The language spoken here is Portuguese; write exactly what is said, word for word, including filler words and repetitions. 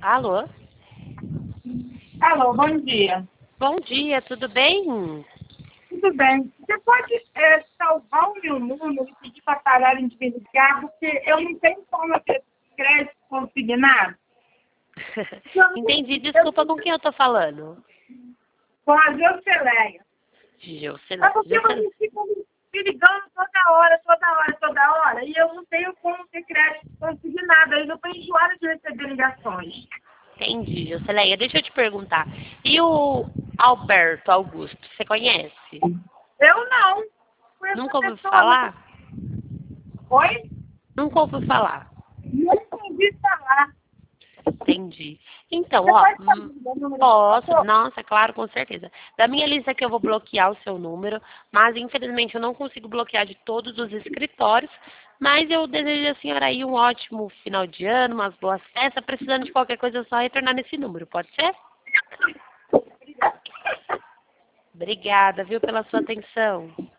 Alô? Alô, bom dia. Bom dia, tudo bem? Tudo bem. Você pode é, salvar o meu número e pedir para pararem de me ligar, porque eu não tenho como ter crédito consignado. Entendi, desculpa, com quem eu tô falando? Com a Geuceleia. É Geuceleia. porque Geuceleia. vocês ficam me ligando toda hora, toda hora, toda hora, e eu não tenho como ter crédito consignado. Aí eu estou enjoada de receber ligações. Entendi, Geuceleia. Deixa eu te perguntar. E o Alberto Augusto, você conhece? Eu não. Conheço Nunca a ouviu pessoa, não. falar? Oi? Nunca ouviu falar. Nunca ouvi falar. Entendi. Então, Você ó, pode hum, fazer o número de posso, pessoa? nossa, claro, com certeza. Da minha lista aqui eu vou bloquear o seu número, mas infelizmente eu não consigo bloquear de todos os escritórios, mas eu desejo a senhora aí um ótimo final de ano, umas boas festas, precisando de qualquer coisa é só retornar nesse número, pode ser? Obrigada, viu, pela sua atenção.